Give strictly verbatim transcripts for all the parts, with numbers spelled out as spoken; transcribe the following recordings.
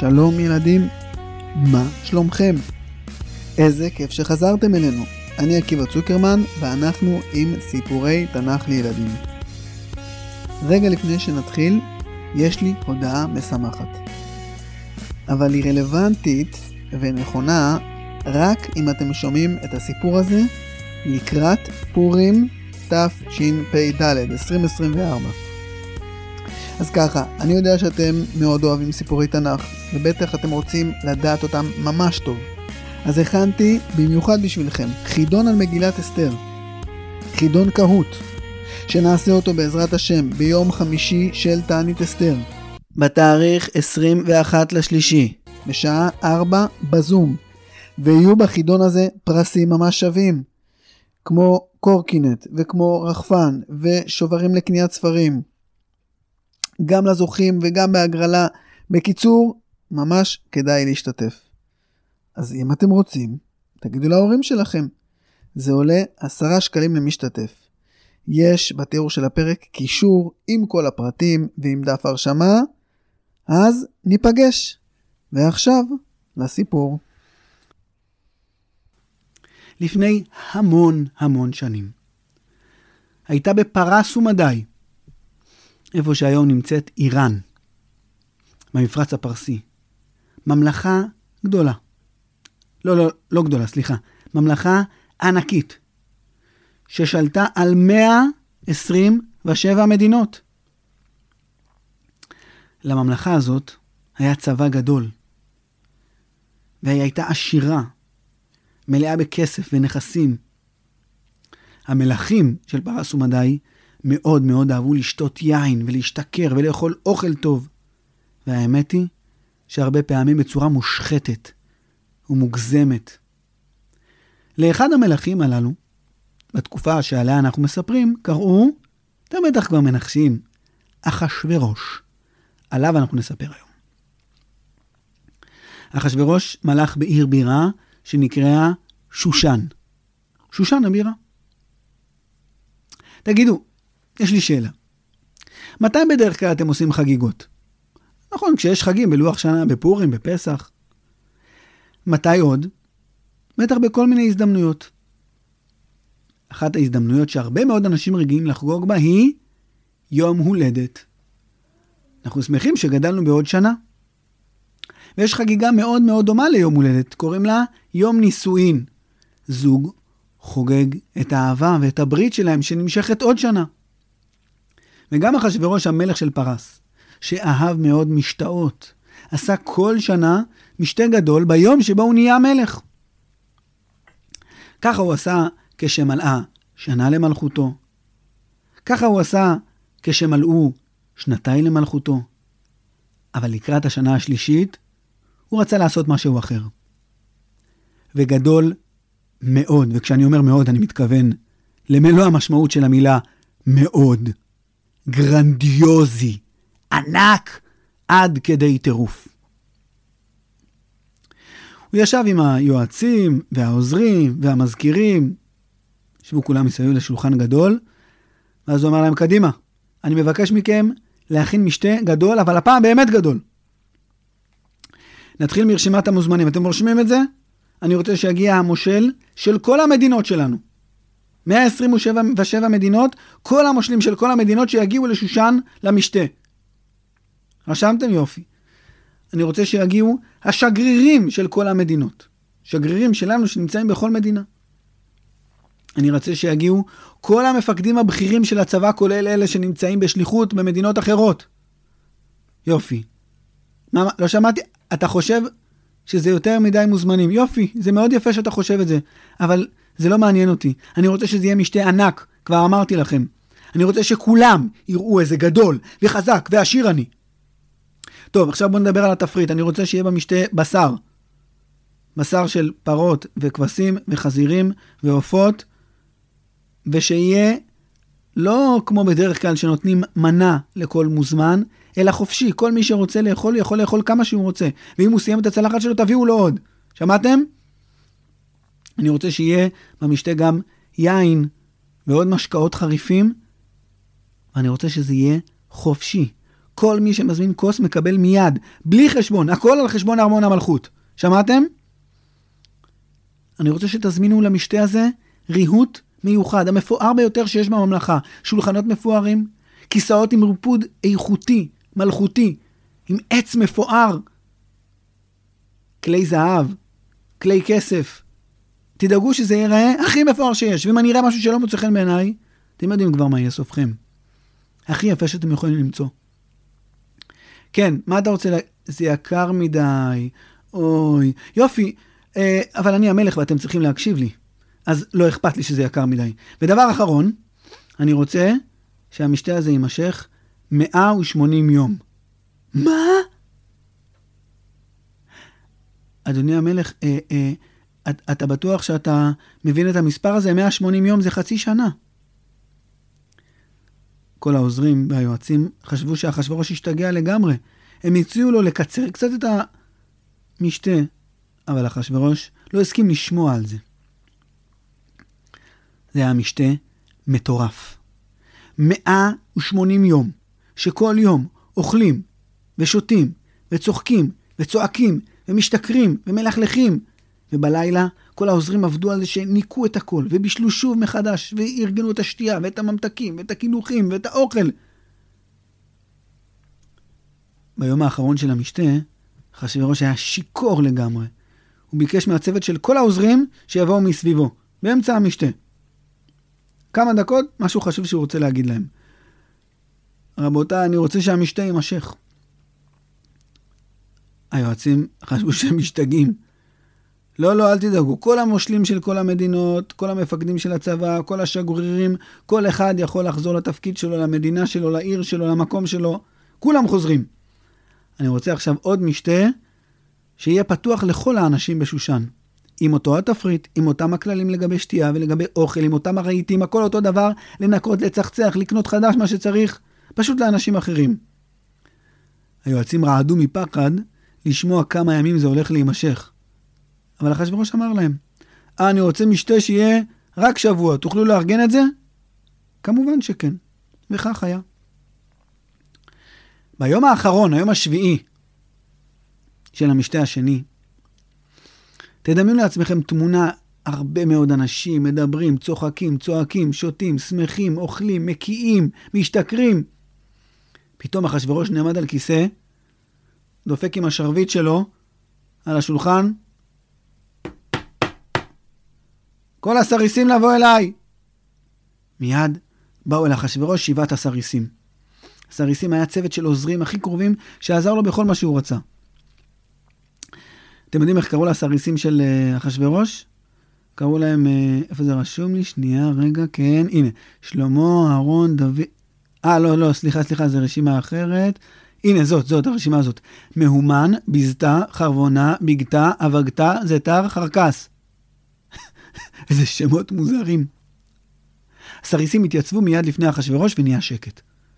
שלום ילדים, מה שלומכם? איזה כיף שחזרתם אלינו. אני עקיבא צוקרמן ואנחנו עם סיפורי תנ"ך לילדים. רגע לפני שנתחיל, יש לי הודעה משמחת. אבל היא רלוונטית ונכונה רק אם אתם שומעים את הסיפור הזה לקראת פורים תשפ"ד עשרים עשרים וארבע. אז ככה, אני יודע שאתם מאוד אוהבים סיפורי תנ"ך, ובטח אתם רוצים לדעת אותם ממש טוב. אז הכנתי במיוחד בשבילכם חידון על מגילת אסתר, חידון קהות, שנעשה אותו בעזרת השם ביום חמישי של תענית אסתר, בתאריך עשרים ואחד לשלישי, בשעה ארבע בזום, ויהיו בחידון הזה פרסים ממש שווים, כמו קורקינט וכמו רחפן ושוברים לקניית ספרים, גם לזוכים וגם בהגרלה. בקיצור, ממש כדאי להשתתף. אז אם אתם רוצים, תגידו להורים שלכם. זה עולה עשרה שקלים למשתתף. יש בתיאור של הפרק קישור עם כל הפרטים ועם דף הרשמה. אז ניפגש. ועכשיו לסיפור. לפני המון המון שנים הייתה בפרס ומדי, איפה שהיום נמצאת איראן, במפרץ הפרסי, ממלכה גדולה. לא, לא, לא גדולה, סליחה. ממלכה ענקית, ששלטה על מאה עשרים ושבע מדינות. לממלכה הזאת היה צבא גדול, והיא הייתה עשירה, מלאה בכסף ונכסים. המלכים של פרס ומדי מאוד מאוד אהבו לשתות יין ולהשתכר ולאכול אוכל טוב. והאמת היא שהרבה פעמים בצורה מושחתת ומוגזמת. לאחד המלכים הללו, בתקופה שעליה אנחנו מספרים, קראו, אתם בטח כבר מנחשים, אחשוורוש. עליו אנחנו נספר היום. אחשוורוש מלך בעיר בירה שנקראה שושן. שושן הבירה. תגידו, יש לי שאלה. מתי בדרך כלל אתם עושים חגיגות? נכון, כשיש חגים בלוח שנה, בפורים, בפסח. מתי עוד? בטח בכל מיני הזדמנויות. אחת ההזדמנויות שהרבה מאוד אנשים רגילים לחגוג בה היא יום הולדת. אנחנו שמחים שגדלנו בעוד שנה. ויש חגיגה מאוד מאוד דומה ליום הולדת, קוראים לה יום נישואין. זוג חוגג את האהבה ואת הברית שלהם שנמשכת עוד שנה. וגם אחשוורוש המלך של פרס, שאהב מאוד משתאות, עשה כל שנה משתה גדול ביום שבו הוא נהיה מלך. ככה הוא עשה כשמלאה שנה למלכותו. ככה הוא עשה כשמלאו שנתיים למלכותו. אבל לקראת השנה השלישית, הוא רצה לעשות משהו אחר. וגדול מאוד, וכשאני אומר מאוד אני מתכוון למלוא המשמעות של המילה מאוד. גרנדיוזי, ענק, עד כדי טירוף. הוא ישב עם היועצים והעוזרים והמזכירים, ישבו כולם מסביב לשולחן גדול, ואז הוא אמר להם, קדימה, אני מבקש מכם להכין משתה גדול, אבל הפעם באמת גדול. נתחיל מרשימת המוזמנים. אתם רושמים את זה? אני רוצה שיגיע המושל של כל המדינות שלנו. מאה עשרים ושבע מדינות, כל המושלים של כל המדינות שיגיעו לשושן למשתה. רשמתם? יופי. אני רוצה שיגיעו השגרירים של כל המדינות. שגרירים שלנו שנמצאים בכל מדינה. אני רוצה שיגיעו כל המפקדים הבכירים של הצבא, כולל אלה שנמצאים בשליחות במדינות אחרות. יופי. מה, לא שמעתי? אתה חושב שזה יותר מדי מוזמנים. יופי, זה מאוד יפה שאתה חושב את זה. אבל זה לא מעניין אותי. אני רוצה שזה יהיה משתה ענק, כבר אמרתי לכם. אני רוצה שכולם יראו איזה גדול וחזק ועשיר אני. טוב, עכשיו בוא נדבר על התפריט. אני רוצה שיהיה במשתה בשר. בשר של פרות וכבשים וחזירים ועופות, ושיהיה לא כמו בדרך כלל שנותנים מנה לכל מוזמן, אלא חופשי. כל מי שרוצה לאכול יכול לאכול כמה שהוא רוצה. ואם הוא סיים את הצלחת שלו, תביאו לו עוד. שמעתם? אני רוצה שיהיה במשתה גם יין ועוד משקאות חריפים, ואני רוצה שזה יהיה חופשי. כל מי שמזמין כוס מקבל מיד, בלי חשבון, הכל על חשבון ארמון המלכות. שמעתם? אני רוצה שתזמינו למשתה הזה ריהוט מיוחד, המפואר ביותר שיש בממלכה. שולחנות מפוארים, כיסאות עם ריפוד איכותי, מלכותי, עם עץ מפואר, כלי זהב, כלי כסף. תדאגו שזה ייראה הכי מפואר שיש. ואם אני אראה משהו שלא מוצא חן בעיניי, אתם יודעים כבר מה יהיה סופכם. הכי יפה שאתם יכולים למצוא. כן, מה אתה רוצה? לה... זה יקר מדי. אוי, יופי. אה, אבל אני המלך ואתם צריכים להקשיב לי. אז לא אכפת לי שזה יקר מדי. ודבר אחרון, אני רוצה שהמשתה הזה יימשך מאה ושמונים יום. מה? אדוני המלך, אה, אה, את, אתה בטוח שאתה מבין את המספר הזה? מאה ושמונים יום זה חצי שנה. כל העוזרים והיועצים חשבו שהאחשוורוש השתגע לגמרי. הם הציעו לו לקצר קצת את המשתה, אבל האחשוורוש לא הסכים לשמוע על זה. זה היה משתה מטורף. מאה ושמונים יום, שכל יום אוכלים ושותים וצוחקים וצועקים ומשתכרים ומלכלכים, ובלילה כל העוזרים עבדו על זה שניקו את הכל ובישלו שוב מחדש וארגנו את השתייה ואת הממתקים ואת הקינוחים ואת האוכל. ביום האחרון של המשתה, אחשוורוש היה שיקור לגמרי. הוא ביקש מהצוות של כל העוזרים שיבואו מסביבו, באמצע המשתה. כמה דקות, משהו חשוב שהוא רוצה להגיד להם. רבותיי, אני רוצה שהמשתה יימשך. היועצים חשבו שהם משתגעים. לא, לא, אל תדאגו. כל המושלים של כל המדינות, כל המפקדים של הצבא, כל השגרירים, כל אחד יכול לחזור לתפקיד שלו, למדינה שלו, לעיר שלו, למקום שלו. כולם חוזרים. אני רוצה עכשיו עוד משתה שיהיה פתוח לכל האנשים בשושן. עם אותו התפריט, עם אותם הכללים לגבי שתייה ולגבי אוכל, עם אותם הרהיטים, הכל אותו דבר, לנקות, לצחצח, לקנות חדש מה שצריך, פשוט לאנשים אחרים. היועצים רעדו מפחד לשמוע כמה ימים זה הולך להימשך. אבל אחשוורוש אמר להם, אה, אני רוצה משתה שיהיה רק שבוע, תוכלו לארגן את זה? כמובן שכן, וכך היה. ביום האחרון, היום השביעי של המשתה השני, תדמיינו לעצמכם תמונה, הרבה מאוד אנשים מדברים, צוחקים, צועקים, שותים, שמחים, אוכלים, מקיאים, משתכרים. פתאום אחשוורוש נעמד על כיסא, דופק עם השרביט שלו על השולחן. כל הסריסים לבוא אליי. מיד באו אל אחשוורוש שבעת הסריסים. הסריסים היה צוות של עוזרים הכי קרובים שעזר לו בכל מה שהוא רצה. אתם יודעים איך קראו לסריסים של אחשוורוש? קראו להם, איפה זה רשום לי? שנייה, רגע, כן, הנה. שלמה, אהרון, דוד... אה, לא, לא, סליחה, סליחה, זה רשימה אחרת. הנה, זאת, זאת, הרשימה הזאת. מהומן, בזתה, חרבונה, בגתה, אבגתה, זתר, חרקס. איזה שמות מוזרים. הסריסים התייצבו מיד לפני אחשוורוש ונהיה שקט.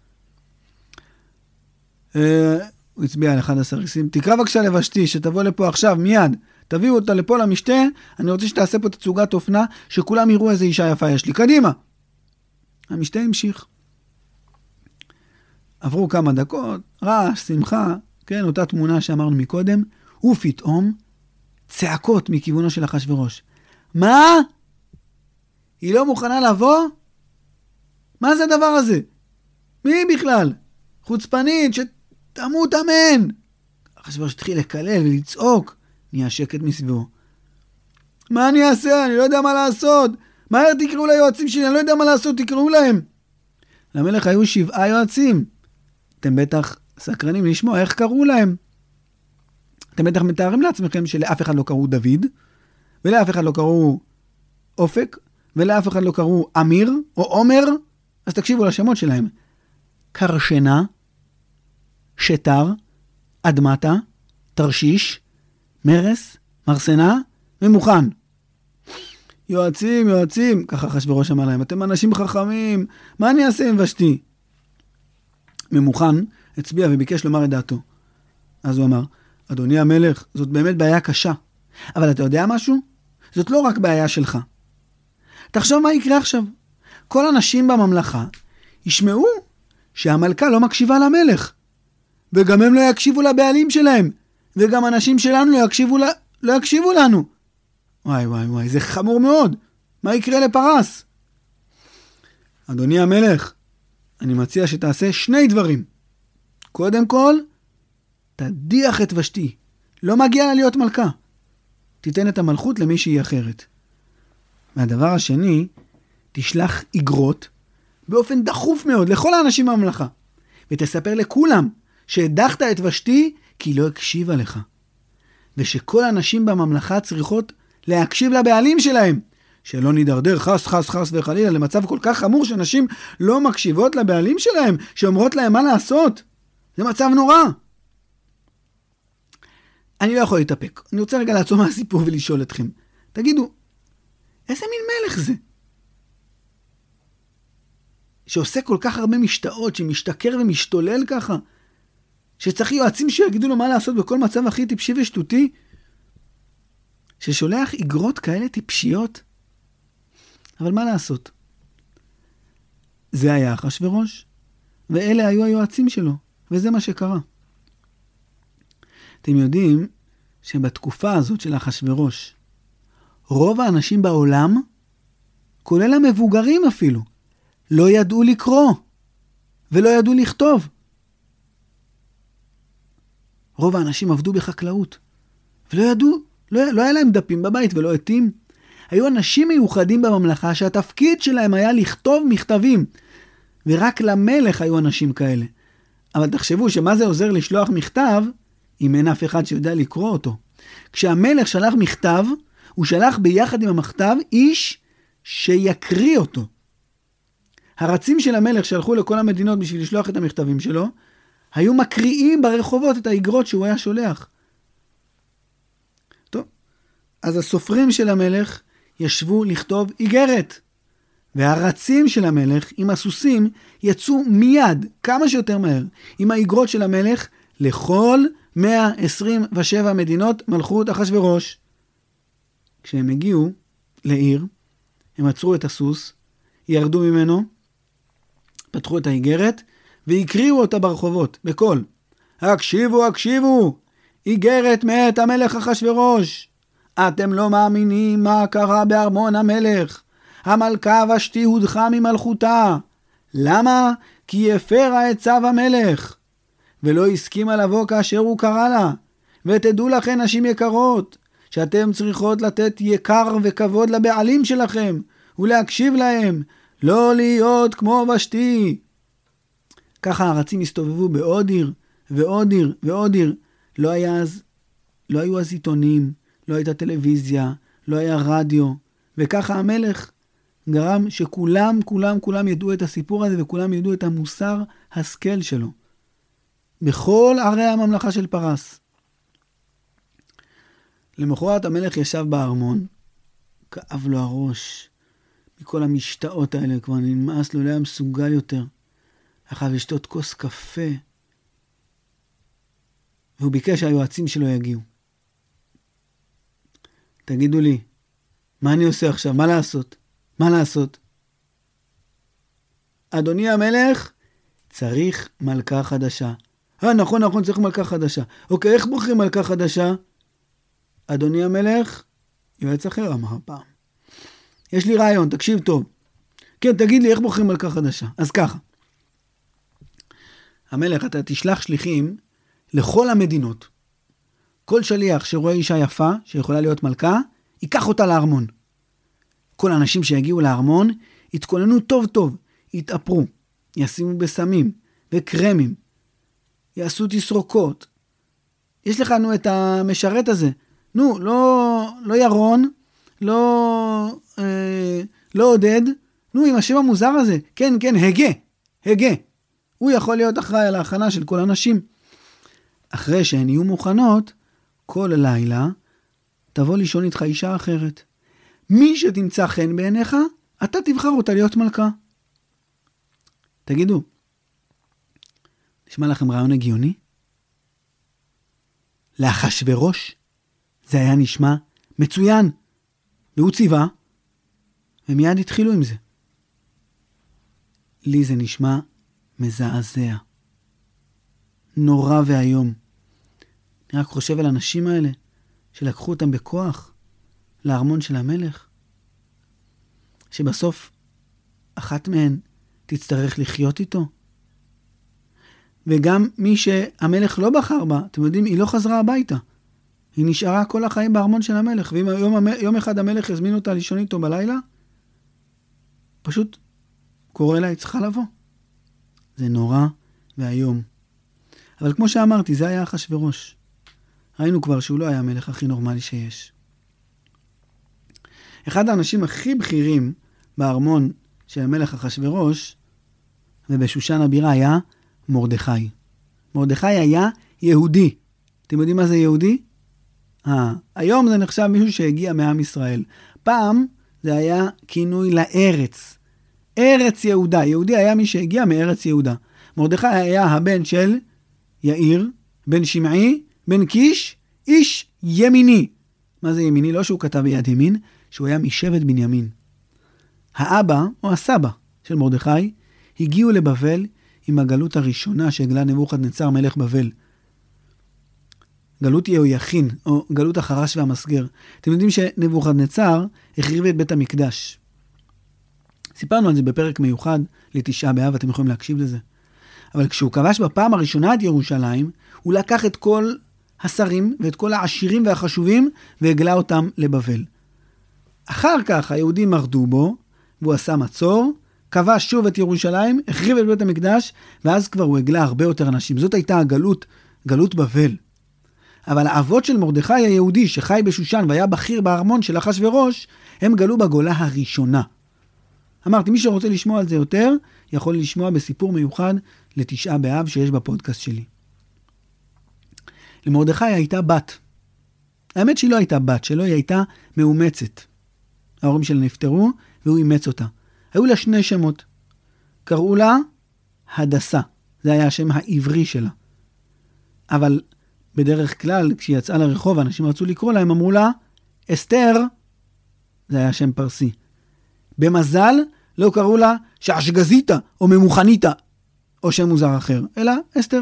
אה... הוא הצביע על אחד הסריסים, תקרא בבקשה לבשתי, שתבוא לפה עכשיו, מיד, תביאו אותה לפה למשתה, אני רוצה שתעשה פה תצוגת אופנה, שכולם יראו איזה אישה יפה יש לי, קדימה. המשתה המשיך. עברו כמה דקות, רעש, שמחה, כן, אותה תמונה שאמרנו מקודם, ופתאום צעקות מכיוונו של אחשוורוש. מה? היא לא מוכנה לבוא? מה זה הדבר הזה? מי בכלל? חוצפנית, ש... תמות אמן. אחשוורוש התחיל לקלל ולצעוק. נהיה שקט מסביבו. מה אני אעשה? אני לא יודע מה לעשות. מהר תקראו ליועצים שלי, אני לא יודע מה לעשות, תקראו להם. למלך היו שבעה יועצים. אתם בטח סקרנים לשמוע איך קראו להם. אתם בטח מתארים לעצמכם שלאף אחד לא קראו דוד, ולאף אחד לא קראו אופק, ולאף אחד לא קראו אמיר או עומר. אז תקשיבו לשמות שלהם. קרשנה, שטר, אדמתה, תרשיש, מרס, מרסנה, ממוכן. יועצים, יועצים, ככה אחשוורוש אמר להם, אתם אנשים חכמים, מה אני אעשה עם ושתי? ממוכן הצביע וביקש לומר את דעתו. אז הוא אמר, אדוני המלך, זאת באמת בעיה קשה. אבל אתה יודע משהו? זאת לא רק בעיה שלך. תחשוב מה יקרה עכשיו. כל הנשים בממלכה ישמעו שהמלכה לא מקשיבה למלך. וגם הם לא יקשיבו לבעלים שלהם, וגם אנשים שלנו לא יקשיבו, לא יקשיבו לנו. וואי וואי וואי, זה חמור מאוד. מה יקרה לפרס? אדוני המלך, אני מציע שתעשה שני דברים. קודם כל, תדיח את ושתי. לא מגיע לה להיות מלכה. תיתן את המלכות למישהי אחרת. והדבר השני, תשלח איגרות באופן דחוף מאוד לכל האנשים בממלכה. ותספר לכולם שהדחת את ושתי כי היא לא הקשיבה לך. ושכל האנשים בממלכה צריכות להקשיב לבעלים שלהם. שלא נידרדר חס חס חס וחלילה למצב כל כך חמור שאנשים לא מקשיבות לבעלים שלהם, שאומרות להם מה לעשות. זה מצב נורא. אני לא יכול להתאפק. אני רוצה רגע לעצור מהסיפור ולשאול אתכם. תגידו, איזה מין מלך זה? שעושה כל כך הרבה משתאות, שמשתכר ומשתולל ככה, שצריך יועצים שיגידו לו מה לעשות בכל מצב הכי טיפשי ושטותי, ששולח איגרות כאלה טיפשיות. אבל מה לעשות? זה היה אחשוורוש, ואלה היו היועצים שלו, וזה מה שקרה. אתם יודעים שבתקופה הזאת של אחשוורוש, רוב האנשים בעולם, כולל המבוגרים אפילו, לא ידעו לקרוא, ולא ידעו לכתוב. רוב האנשים עבדו בחקלאות, ולא ידעו, לא, לא היה להם דפים בבית ולא עטים. היו אנשים מיוחדים בממלכה שהתפקיד שלהם היה לכתוב מכתבים, ורק למלך היו אנשים כאלה. אבל תחשבו שמה זה עוזר לשלוח מכתב, אם אין אף אחד שיודע לקרוא אותו. כשהמלך שלח מכתב, הוא שלח ביחד עם המכתב איש שיקריא אותו. הרצים של המלך שהלכו לכל המדינות בשביל לשלוח את המכתבים שלו, היו מקריאים ברחובות את האיגרות שהוא היה שולח. טוב, אז הסופרים של המלך ישבו לכתוב איגרת. והרצים של המלך עם הסוסים יצאו מיד, כמה שיותר מהר, עם האיגרות של המלך לכל מאה עשרים ושבע מדינות מלכות אחשוורוש. כשהם הגיעו לעיר, הם עצרו את הסוס, ירדו ממנו, פתחו את האיגרת, והקריאו אותה ברחובות, בקול. הקשיבו, הקשיבו, איגרת מאת המלך אחשוורוש. אתם לא מאמינים מה קרה בארמון המלך. המלכה ושתי הודחה ממלכותה. למה? כי היא הפרה את צו המלך, ולא הסכימה לבוא כאשר הוא קרא לה. ותדעו לכן, נשים יקרות, שאתם צריכות לתת יקר וכבוד לבעלים שלכם, ולהקשיב להם, לא להיות כמו ושתי. ככה הארצים הסתובבו בעוד עיר, ועוד עיר, ועוד עיר. לא היה אז, לא היו אז עיתונים, לא הייתה טלוויזיה, לא היה רדיו, וככה המלך גרם שכולם, כולם, כולם ידעו את הסיפור הזה, וכולם ידעו את המוסר השכל שלו. בכל ערי הממלכה של פרס. למחרת המלך ישב בארמון, כאב לו הראש, מכל המשתאות האלה, כבר נמאס לו, לא היה מסוגל יותר. אחר לשתות כוס קפה, והוא ביקש שהיועצים שלו יגיעו. תגידו לי, מה אני עושה עכשיו? מה לעשות? מה לעשות? אדוני המלך, צריך מלכה חדשה. אה, נכון, נכון, צריך מלכה חדשה. אוקיי, איך בוחרים מלכה חדשה? אדוני המלך, יועץ אחר אמר פעם. יש לי רעיון, תקשיב טוב. כן, תגיד לי, איך בוחרים מלכה חדשה? אז ככה. המלך, אתה תשלח שליחים לכל המדינות. כל שליח שרואה אישה יפה, שיכולה להיות מלכה, ייקח אותה לארמון. כל האנשים שיגיעו לארמון, יתכוננו טוב טוב, יתאפרו, ישימו בסמים וקרמים, יעשו תסרוקות. יש לך נו את המשרת הזה. נו, לא, לא ירון, לא, אה, לא עודד, נו, עם השם המוזר הזה. כן, כן, הגה, הגה. הוא יכול להיות אחראי על ההכנה של כל אנשים. אחרי שהן יהיו מוכנות, כל לילה תבוא לישון איתך אישה אחרת. מי שתמצא חן בעיניך, אתה תבחר אותה להיות מלכה. תגידו, נשמע לכם רעיון הגיוני? לאחשוורוש זה היה נשמע מצוין, והוא ציווה, ומיד התחילו עם זה. לי זה נשמע מזעזע. נורא והיום. אני רק חושב על האנשים האלה, שלקחו אותם בכוח לארמון של המלך, שבסוף אחת מהן תצטרך לחיות איתו. וגם מי שהמלך לא בחר בה, אתם יודעים, היא לא חזרה הביתה. היא נשארה כל החיים בארמון של המלך, ואם יום, יום אחד המלך יזמין אותה לישון איתו בלילה, פשוט קורא לה, היא צריכה לבוא. זה נורא והיום. אבל כמו שאמרתי, זה היה אחשוורוש. ראינו כבר שהוא לא היה המלך הכי נורמלי שיש. אחד האנשים הכי בכירים בארמון של המלך אחשוורוש, ובשושן הבירה היה מרדכי. מרדכי היה יהודי. אתם יודעים מה זה יהודי? אה, היום זה נחשב מישהו שהגיע מעם ישראל. פעם זה היה כינוי לארץ. ארץ יהודה. יהודי היה מי שהגיע מארץ יהודה. מרדכי היה הבן של יאיר, בן שמעי, בן קיש, איש ימיני. מה זה ימיני? לא שהוא כתב ביד ימין, שהוא היה משבט בנימין. האבא או הסבא של מרדכי הגיעו לבבל עם הגלות הראשונה שהגלה נבוכדנצר מלך בבל. גלות יהויכין, או גלות החרש והמסגר. אתם יודעים שנבוכדנצר החריב את בית המקדש. סיפרנו על זה בפרק מיוחד לתשעה באב, אתם יכולים להקשיב לזה. אבל כשהוא כבש בפעם הראשונה את ירושלים, הוא לקח את כל השרים ואת כל העשירים והחשובים והגלה אותם לבבל. אחר כך היהודים מרדו בו, והוא עשה מצור, כבש שוב את ירושלים, החריב את בית המקדש, ואז כבר הוא הגלה הרבה יותר אנשים. זאת הייתה הגלות, גלות בבל. אבל האבות של מרדכי היהודי שחי בשושן והיה בכיר בארמון של אחשוורוש, הם גלו בגולה הראשונה. אמרתי, מי שרוצה לשמוע על זה יותר, יכול לשמוע בסיפור מיוחד לתשעה באב שיש בפודקאסט שלי. למרדכי הייתה בת. האמת שהיא לא הייתה בת, שלא היא הייתה מאומצת. ההורים שלה נפטרו, והוא אימץ אותה. היו לה שני שמות. קראו לה הדסה. זה היה השם העברי שלה. אבל בדרך כלל, כשהיא יצאה לרחוב, אנשים רצו לקרוא לה, הם אמרו לה, אסתר, זה היה שם פרסי. במזל, לא קראו לה שעשגזיתה, או ממוכניתה, או שם מוזר אחר, אלא אסתר.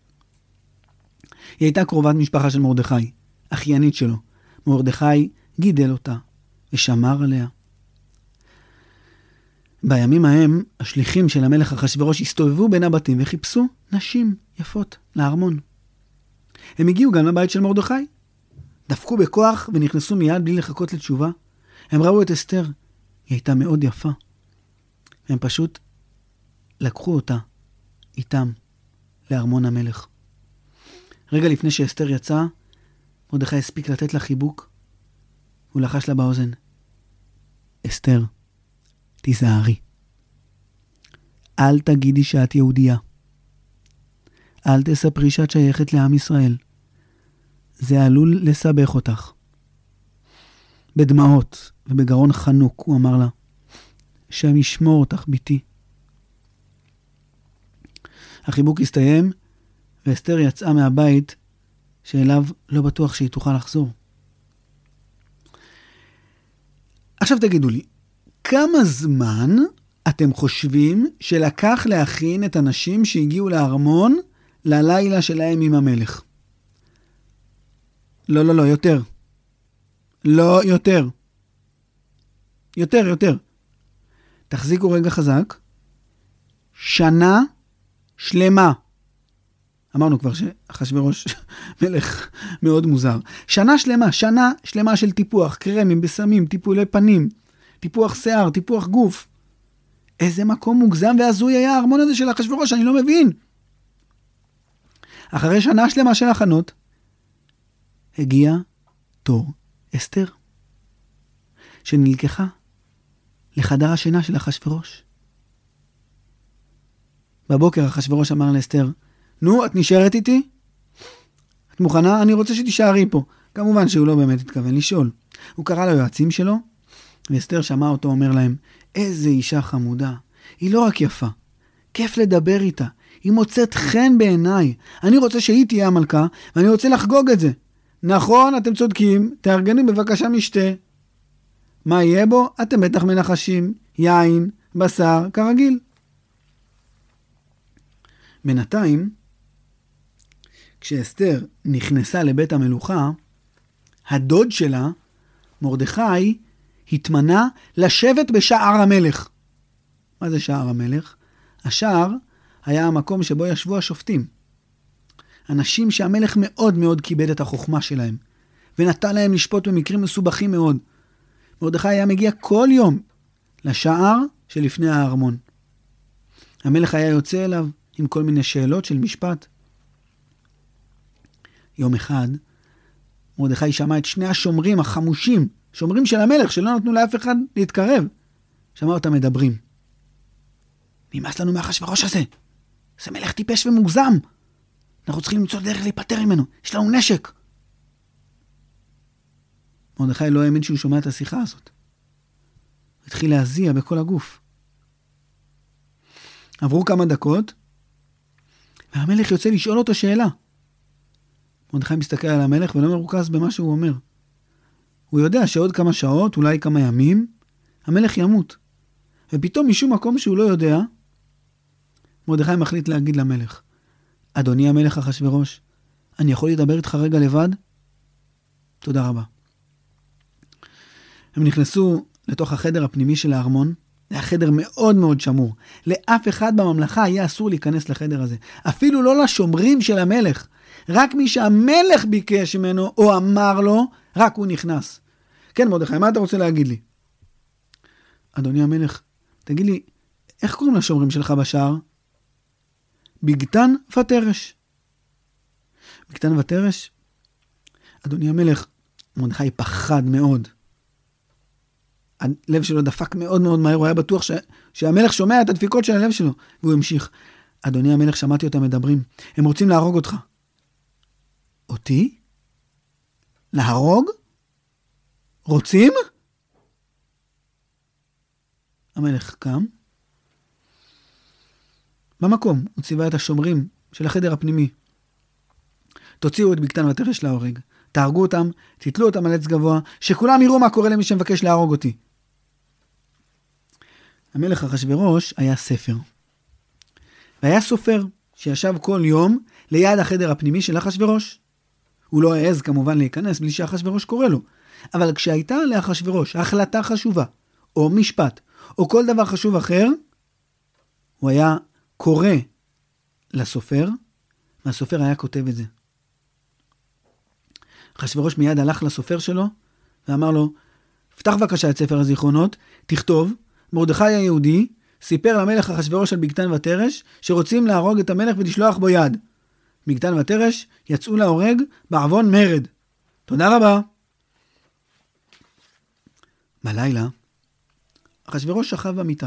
היא הייתה קרובת משפחה של מרדכי, אחיינית שלו. מרדכי גידל אותה, ושמר עליה. בימים ההם, השליחים של המלך אחשוורוש הסתובבו בין הבתים, וחיפשו נשים יפות לארמון. הם הגיעו גם לבית של מרדכי. דפקו בכוח ונכנסו מיד בלי לחכות לתשובה. הם ראו את אסתר. היא הייתה מאוד יפה. הם פשוט לקחו אותה איתם לארמון המלך. רגע לפני שאסתר יצאה, מרדכי הספיק לתת לה חיבוק. הוא לחש לה באוזן. אסתר, תיזהרי. אל תגידי שאת יהודייה. אל תספרי שאת שייכת לעם ישראל. זה עלול לסבך אותך. בדמעות ובגרון חנוק הוא אמר לה, שם ישמור אותך ביתי. החיבוק הסתיים, ואסתר יצאה מהבית שאליו לא בטוח שהיא תוכל לחזור. עכשיו תגידו לי, כמה זמן אתם חושבים שלקח להכין את הנשים שהגיעו לארמון ללילה שלהם עם המלך? לא, לא, לא, יותר. לא, יותר. יותר, יותר. תחזיקו רגע חזק. שנה שלמה. אמרנו כבר שאחשוורוש מלך מאוד מוזר. שנה שלמה, שנה שלמה של טיפוח, קרמים, בסמים, טיפולי פנים, טיפוח שיער, טיפוח גוף. איזה מקום מוגזם והזוי היה הארמון הזה של אחשוורוש, אני לא מבין. אחרי שנה שלמה של הכנות, הגיע תור אסתר, שנלקחה לחדר השינה של אחשוורוש. בבוקר אחשוורוש אמר לאסתר, נו, את נשארת איתי? את מוכנה? אני רוצה שתישארי פה. כמובן שהוא לא באמת התכוון לשאול. הוא קרא ליועצים שלו, ואסתר שמע אותו אומר להם, איזה אישה חמודה. היא לא רק יפה, כיף לדבר איתה. היא מוצאת חן בעיניי. אני רוצה שהיא תהיה המלכה, ואני רוצה לחגוג את זה. נכון, אתם צודקים, תארגנו בבקשה משתה. מה יהיה בו? אתם בטח מנחשים, יין, בשר, כרגיל. בינתיים, כשאסתר נכנסה לבית המלוכה, הדוד שלה, מרדכי, התמנה לשבת בשער המלך. מה זה שער המלך? השער היה המקום שבו ישבו השופטים. אנשים שהמלך מאוד מאוד כיבד את החוכמה שלהם, ונתן להם לשפוט במקרים מסובכים מאוד. מרדכי היה מגיע כל יום לשער שלפני הארמון. המלך היה יוצא אליו עם כל מיני שאלות של משפט. יום אחד, מרדכי שמע את שני השומרים החמושים, שומרים של המלך, שלא נתנו לאף אחד להתקרב. שמע אותם מדברים. נמאס לנו מאחשוורוש הזה. זה מלך טיפש ומוגזם. אנחנו צריכים למצוא דרך להיפטר ממנו. יש לנו נשק. מרדכי לא האמין שהוא שומע את השיחה הזאת. הוא התחיל להזיע בכל הגוף. עברו כמה דקות, והמלך יוצא לשאול אותו שאלה. מרדכי מסתכל על המלך ולא מרוכז במה שהוא אומר. הוא יודע שעוד כמה שעות, אולי כמה ימים, המלך ימות. ופתאום משום מקום שהוא לא יודע, מרדכי מחליט להגיד למלך, אדוני המלך אחשוורוש, אני יכול לדבר איתך רגע לבד? תודה רבה. הם נכנסו לתוך החדר הפנימי של הארמון. זה היה חדר מאוד מאוד שמור. לאף אחד בממלכה היה אסור להיכנס לחדר הזה. אפילו לא לשומרים של המלך. רק מי שהמלך ביקש ממנו או אמר לו, רק הוא נכנס. כן, מרדכי, מה אתה רוצה להגיד לי? אדוני המלך, תגיד לי, איך קוראים לשומרים שלך בשער? בגתן ותרש. בגתן ותרש? אדוני המלך, מרדכי פחד מאוד. הלב שלו דפק מאוד מאוד מהר, הוא היה בטוח ש... שהמלך שומע את הדפיקות של הלב שלו, והוא המשיך. אדוני המלך, שמעתי אותם מדברים, הם רוצים להרוג אותך. אותי? להרוג? רוצים? המלך קם. במקום, הוא ציווה את השומרים של החדר הפנימי. תוציאו את בגתן ותרש להורג. תהרגו אותם, תתלו אותם על עץ גבוה, שכולם יראו מה קורה למי שמבקש להרוג אותי. המלך אחשוורוש היה ספר. והיה סופר שישב כל יום ליד החדר הפנימי של אחשוורוש. הוא לא העז כמובן להיכנס בלי שאחשוורוש קורא לו. אבל כשהייתה לאחשוורוש החלטה חשובה, או משפט, או כל דבר חשוב אחר, הוא היה קורא לסופר, והסופר היה כותב את זה. אחשוורוש מיד הלך לסופר שלו, ואמר לו, פתח בבקשה את ספר הזיכרונות, תכתוב, מרדכי היהודי סיפר למלך אחשוורוש על בגתן ותרש, שרוצים להרוג את המלך ולשלוח בו יד. בגתן ותרש יצאו להורג בעוון מרד. תודה רבה. בלילה, אחשוורוש שכב במיטה.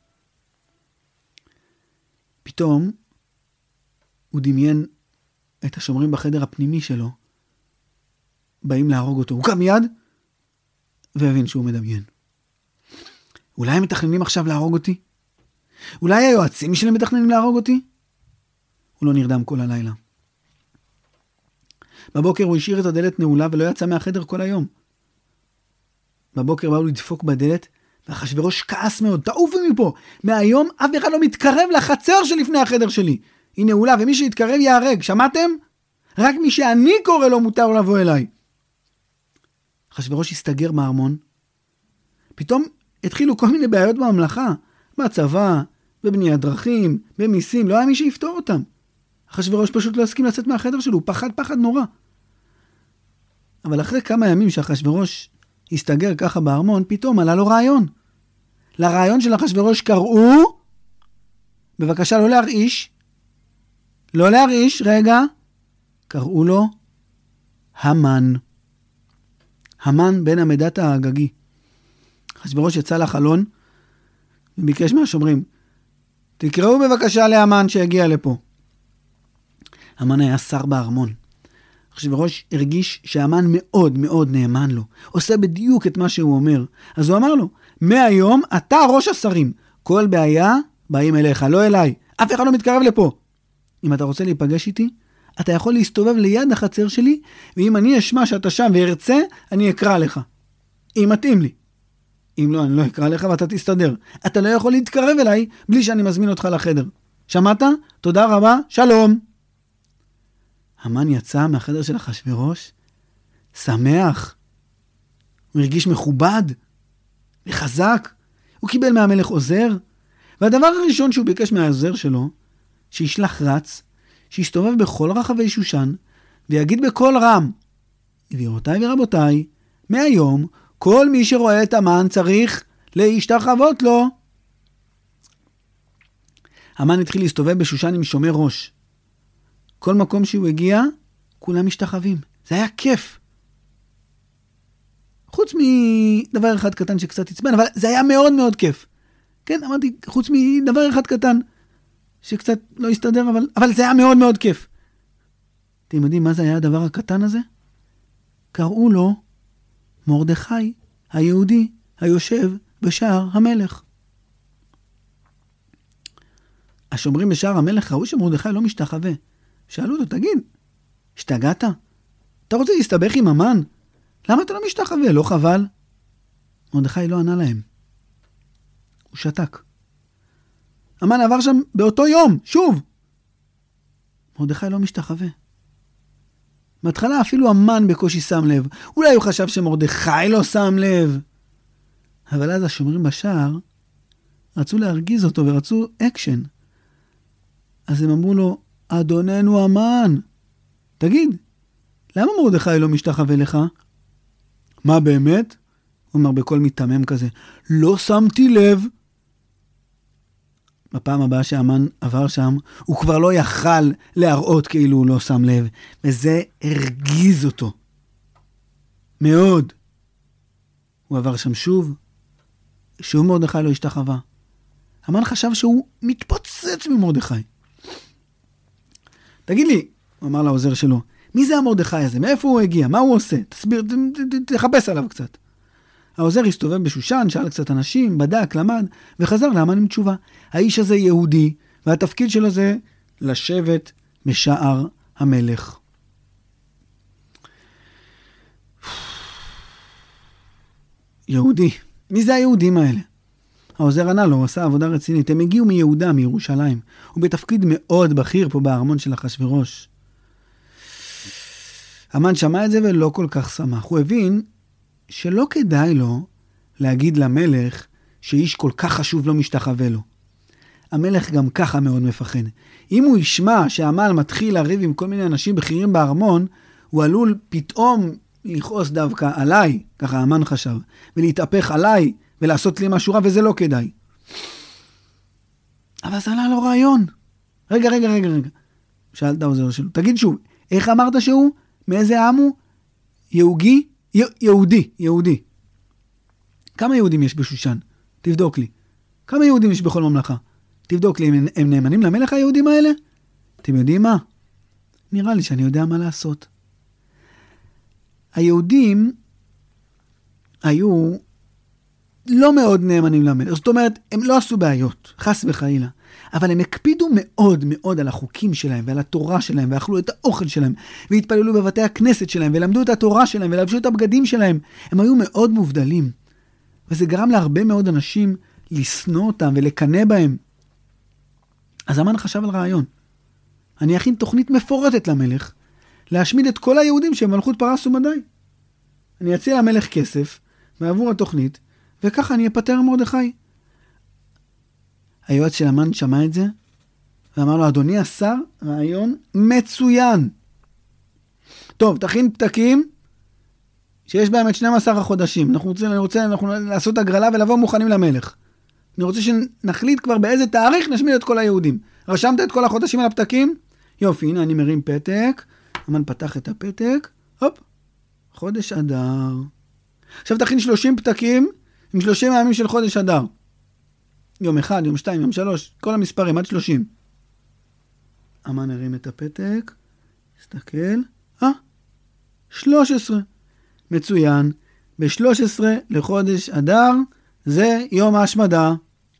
פתאום, הוא דמיין את השומרים בחדר הפנימי שלו, באים להרוג אותו. הוא קם מיד, והבין שהוא מדמיין. אולי הם מתכננים עכשיו להרוג אותי? אולי היועצים שלהם מתכננים להרוג אותי? הוא לא נרדם כל הלילה. בבוקר הוא השאיר את הדלת נעולה ולא יצא מהחדר כל היום. בבוקר באו לדפוק בדלת, ואחשוורוש כעס מאוד, תעופו מפה, מהיום אף אחד לא מתקרב לחצר שלפני החדר שלי. היא נעולה, ומי שיתקרב יהרג, שמעתם? רק מי שאני קורא לו מותר לבוא אליי. אחשוורוש הסתגר מהארמון. פתאום התחילו כל מיני בעיות בממלכה, בצבא, בבניית דרכים, במיסים, לא היה מי שיפתור אותם. אחשוורוש פשוט לא הסכים לצאת מהחדר שלו, הוא פחד פחד נורא. אבל אחרי כמה ימים שאחשוורוש הסתגר ככה בארמון, פתאום עלה לו רעיון. לרעיון של אחשוורוש קראו, בבקשה לא להרעיש, לא להרעיש, רגע, קראו לו המן. המן בן המדת האגגי. אחשוורוש יצא לחלון, וביקש מהשומרים, תקראו בבקשה להמן שיגיע לפה. המן היה שר בארמון. אחשוורוש הרגיש שהמן מאוד מאוד נאמן לו. עושה בדיוק את מה שהוא אומר. אז הוא אמר לו, מהיום אתה ראש השרים. כל בעיה באים אליך, לא אליי. אף אחד לא מתקרב לפה. אם אתה רוצה להיפגש איתי, אתה יכול להסתובב ליד החצר שלי, ואם אני אשמע שאתה שם וארצה, אני אקרא לך. אם מתאים לי. אם לא, אני לא אקרא לך ואתה תסתדר. אתה לא יכול להתקרב אליי בלי שאני מזמין אותך לחדר. שמעת? תודה רבה, שלום. המן יצא מהחדר של אחשוורוש, שמח, הוא הרגיש מכובד וחזק, הוא קיבל מהמלך עוזר, והדבר הראשון שהוא ביקש מהעוזר שלו, שישלח רץ, שיסתובב בכל רחבי שושן, ויגיד בקול רם, גבירותיי ורבותיי, מהיום כל מי שרואה את המן צריך להשתחוות לו. המן התחיל להסתובב בשושן עם שומר ראש. כל מקום שהוא הגיע, כולם משתחווים. זה היה כיף. חוץ מדבר אחד קטן שקצת עצבן, אבל זה היה מאוד מאוד כיף. כן, אמרתי, חוץ מדבר אחד קטן שקצת לא הסתדר, אבל, אבל זה היה מאוד מאוד כיף. אתם יודעים מה זה היה הדבר הקטן הזה? קראו לו מרדכי היהודי היושב בשער המלך. השומרים בשער המלך ראו שמרדכי לא משתחווה. שאלו אותו, תגיד, השתגעת? אתה רוצה להסתבך עם המן? למה אתה לא משתחווה? לא חבל? מרדכי לא ענה להם. הוא שתק. המן עבר שם באותו יום, שוב. מרדכי לא משתחווה. בהתחלה אפילו המן בקושי שם לב. אולי הוא חשב שמרדכי לא שם לב. אבל אז השומרים בשער רצו להרגיז אותו ורצו אקשן. אז הם אמרו לו, אדוננו המן, תגיד, למה מרדכי לא משתחווה לך? מה באמת? הוא אמר בקול מתמם כזה, לא שמתי לב. בפעם הבאה שהמן עבר שם, הוא כבר לא יכל להראות כאילו הוא לא שם לב, וזה הרגיז אותו. מאוד. הוא עבר שם שוב, שוב מרדכי לא השתחווה. המן חשב שהוא מתפוצץ ממרדכי. תגיד לי, הוא אמר לעוזר שלו, מי זה המרדכי הזה? מאיפה הוא הגיע? מה הוא עושה? תסביר, תחפש עליו קצת. העוזר הסתובב בשושן, שאל קצת אנשים, בדק, למד, וחזר להמן עם תשובה. האיש הזה יהודי, והתפקיד שלו זה לשבת בשער המלך. יהודי. מי זה היהודים האלה? העוזר ענה לו, הוא עשה עבודה רצינית. הם הגיעו מיהודה, מירושלים. הוא בתפקיד מאוד בכיר פה בארמון של אחשוורוש. המן שמע את זה ולא כל כך שמח. הוא הבין שלא כדאי לו להגיד למלך שאיש כל כך חשוב לא משתחווה לו. המלך גם ככה מאוד מפחד. אם הוא ישמע שהמן מתחיל לריב עם כל מיני אנשים בכירים בארמון, הוא עלול פתאום לכעוס דווקא עליי, ככה המן חשב, ולהתהפך עליי ולעשות לי משהו רע, וזה לא כדאי. אבל זה עלה לו רעיון. רגע, רגע, רגע, רגע. שאל את העוזר שלו. תגיד שוב, איך אמרת שהוא? מאיזה עם הוא? יהוגי? י- יהודי, יהודי. כמה יהודים יש בשושן? תבדוק לי. כמה יהודים יש בכל ממלכה? תבדוק לי, הם, הם נאמנים למלך היהודים האלה? אתם יודעים מה? נראה לי שאני יודע מה לעשות. היהודים היו לא מאוד נאמנים למלך. זאת אומרת, הם לא עשו בעיות, חס וחלילה. אבל הם הקפידו מאוד מאוד על החוקים שלהם ועל התורה שלהם, ואכלו את האוכל שלהם, והתפללו בבתי הכנסת שלהם, ולמדו את התורה שלהם, ולבשו את הבגדים שלהם. הם היו מאוד מובדלים. וזה גרם להרבה מאוד אנשים לשנוא אותם ולקנא בהם. אז המן חשב על רעיון. אני אכין תוכנית מפורטת למלך, להשמיד את כל היהודים שהם מלכות פרס ומדי. אני אציע למלך כסף, מעבור התוכנית, וככה אני אפטר מרדכי. היועץ של המן שמע את זה, ואמר לו, אדוני השר, רעיון מצוין. טוב, תכין פתקים, שיש בהם את שנים עשר החודשים. אנחנו רוצים, אני רוצה, אנחנו לעשות הגרלה ולבוא מוכנים למלך. אני רוצה שנחליט כבר באיזה תאריך נשמיד את כל היהודים. רשמת את כל החודשים על הפתקים? יופי, הנה אני מרים פתק. המן פתח את הפתק. הופ, חודש אדר. עכשיו תכין שלושים פתקים עם שלושים הימים של חודש אדר. יום אחד, יום שתיים, יום שלוש, כל המספרים, עד שלושים. המן הרים את הפתק, הסתכל, אה, שלוש עשרה. מצוין, ב-שלוש עשרה לחודש אדר, זה יום ההשמדה.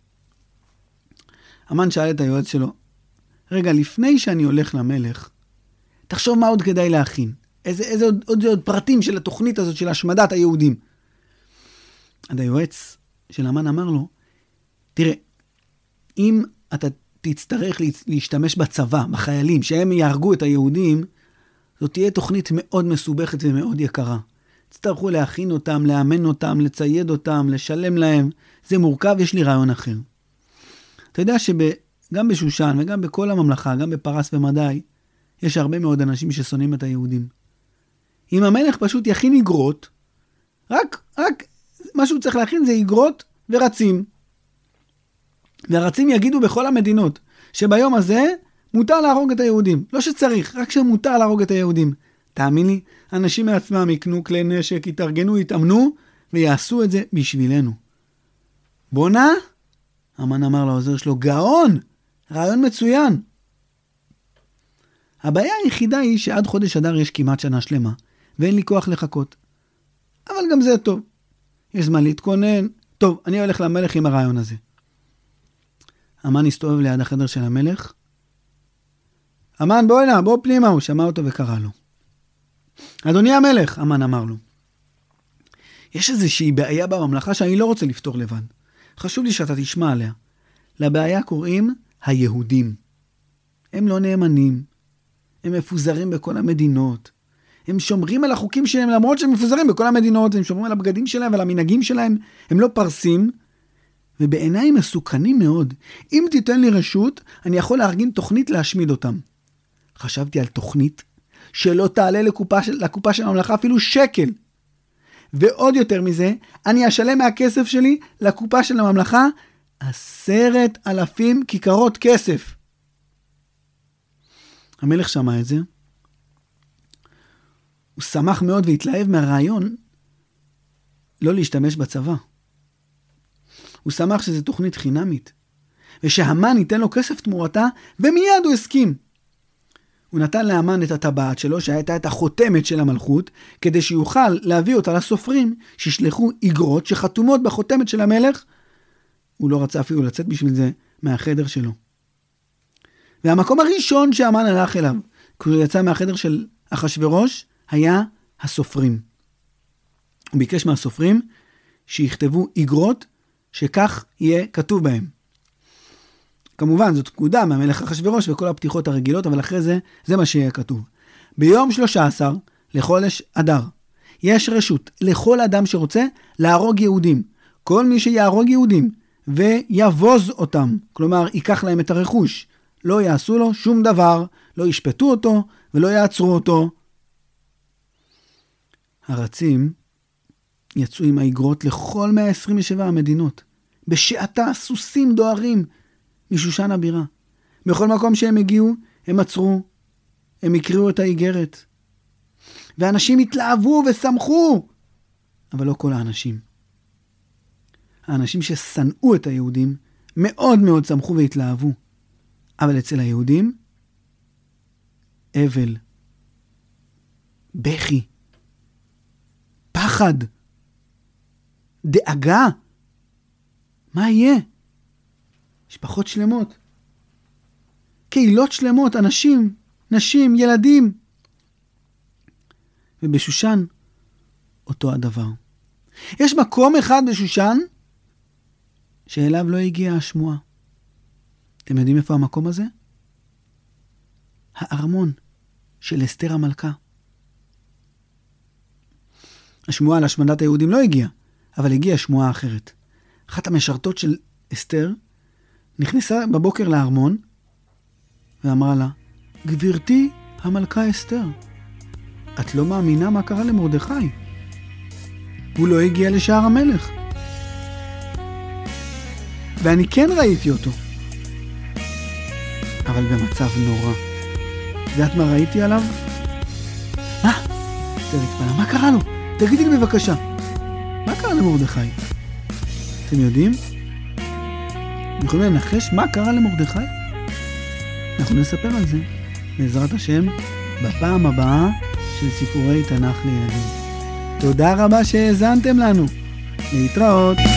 המן שאל את היועץ שלו, רגע, לפני שאני הולך למלך, תחשוב מה עוד כדאי להכין. איזה, איזה עוד, עוד, עוד פרטים של התוכנית הזאת של השמדת היהודים. עד היועץ של המן אמר לו, תראה, אם אתה תצטרך להשתמש בצבא, בחיילים, שהם יהרגו את היהודים, זאת תהיה תוכנית מאוד מסובכת ומאוד יקרה. תצטרכו להכין אותם, לאמן אותם, לצייד אותם, לשלם להם. זה מורכב, יש לי רעיון אחר. אתה יודע שגם בשושן וגם בכל הממלכה, גם בפרס ומדי, יש הרבה מאוד אנשים ששונאים את היהודים. אם המלך פשוט יכין איגרות, רק, רק מה שהוא צריך להכין זה איגרות ורצים. והרצים יגידו בכל המדינות שביום הזה מותר להרוג את היהודים. לא שצריך, רק שמותר להרוג את היהודים. תאמין לי, אנשים מעצמם יקנו כלי נשק, יתארגנו, יתאמנו, ויעשו את זה בשבילנו. בונה? המן אמר לעוזר שלו, גאון, רעיון מצוין. הבעיה היחידה היא שעד חודש אדר יש כמעט שנה שלמה, ואין לי כוח לחכות. אבל גם זה טוב. יש זמן להתכונן. טוב, אני הולך למלך עם הרעיון הזה. המן הסתובב ליד החדר של המלך. המן, בוא הנה, בוא פנימה. הוא שמע אותו וקרא לו. אדוני המלך, המן אמר לו. יש איזושהי בעיה בממלכה שאני לא רוצה לפתור לבד. חשוב לי שאתה תשמע עליה. לבעיה קוראים היהודים. הם לא נאמנים. הם מפוזרים בכל המדינות. הם שומרים על החוקים שלהם למרות שהם מפוזרים בכל המדינות. הם שומרים על הבגדים שלהם ועל המנהגים שלהם. הם לא פרסים. ובעיניי מסוכנים מאוד. אם תיתן לי רשות, אני יכול להרגין תוכנית להשמיד אותם. חשבתי על תוכנית שלא תעלה לקופה של, לקופה של הממלכה אפילו שקל. ועוד יותר מזה, אני אשלם מהכסף שלי לקופה של הממלכה עשרת אלפים כיכרות כסף. המלך שמע את זה. הוא שמח מאוד והתלהב מהרעיון לא להשתמש בצבא. הוא שמח שזו תוכנית חינמית. ושהמן ייתן לו כסף תמורתה, ומיד הוא הסכים. הוא נתן לאמן את הטבעת שלו, שהייתה את החותמת של המלכות, כדי שיוכל להביא אותה לסופרים, שישלחו איגרות שחתומות בחותמת של המלך. הוא לא רצה אפילו לצאת בשביל זה מהחדר שלו. והמקום הראשון שהמן הלך אליו, כשהוא יצא מהחדר של אחשוורוש, היה הסופרים. הוא ביקש מהסופרים שיכתבו איגרות, שכך יהיה כתוב בהם. כמובן, זאת פקודה מהמלך אחשוורוש וכל הפתיחות הרגילות, אבל אחרי זה, זה מה שיהיה כתוב. ביום שלושה עשר לחודש אדר, יש רשות לכל אדם שרוצה להרוג יהודים. כל מי שיהרוג יהודים ויבוז אותם, כלומר, ייקח להם את הרכוש, לא יעשו לו שום דבר, לא ישפטו אותו ולא יעצרו אותו. הרצים יצאו עם האיגרות לכל מאה עשרים ושבע המדינות. בשעתה סוסים דוהרים משושן הבירה. בכל מקום שהם הגיעו, הם עצרו, הם יקראו את האיגרת. ואנשים התלהבו ושמחו. אבל לא כל האנשים. האנשים ששנאו את היהודים מאוד מאוד שמחו והתלהבו. אבל אצל היהודים, אבל, בכי, פחד, דאגה. מה יהיה? משפחות שלמות, קהילות שלמות, אנשים, נשים, ילדים. ובשושן, אותו הדבר. יש מקום אחד בשושן, שאליו לא הגיעה השמועה. אתם יודעים איפה המקום הזה? הארמון של אסתר המלכה. השמועה על השמדת היהודים לא הגיעה, אבל הגיעה שמועה אחרת. אחת המשרתות של אסתר נכנסה בבוקר לארמון ואמרה לה, גבירתי המלכה אסתר, את לא מאמינה מה קרה למרדכי. הוא לא הגיע לשער המלך. ואני כן ראיתי אותו. אבל במצב נורא. יודעת מה ראיתי עליו? מה? אסתר התפלה, מה קרה לו? תגידי לי בבקשה. מה קרה למרדכי? אתם יודעים? אתם יכולים לנחש מה קרה למרדכי? אנחנו נספר על זה, בעזרת השם, בפעם הבאה של סיפורי תנ"ך לילדים. תודה רבה שהאזנתם לנו. להתראות.